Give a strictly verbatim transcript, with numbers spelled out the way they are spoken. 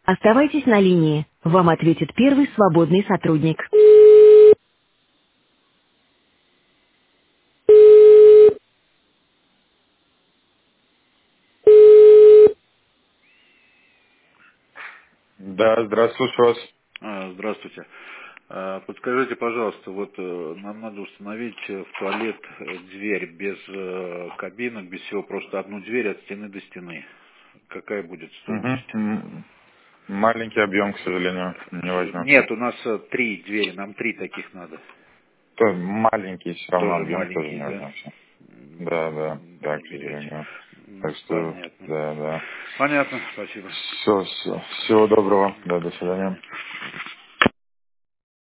Оставайтесь на линии. Вам ответит первый свободный сотрудник. Да, здравствуйте вас. А, Здравствуйте. А, Подскажите, пожалуйста, вот э, нам надо установить э, в туалет э, дверь без э, кабинок, без всего, просто одну дверь от стены до стены. Какая будет Мгм. стоимость? М, Маленький объем, к сожалению, не Э, возьмется. Нет, у нас э, три двери, нам три таких надо. То маленький все равно Тоже объем тоже маленькие, не да? возьмется. Да, да, М, да, Не к берете. сожалению. М, Так что, Понятно. да, да. Понятно, спасибо. Все, все. Всего доброго. Да, до До свидания. свидания.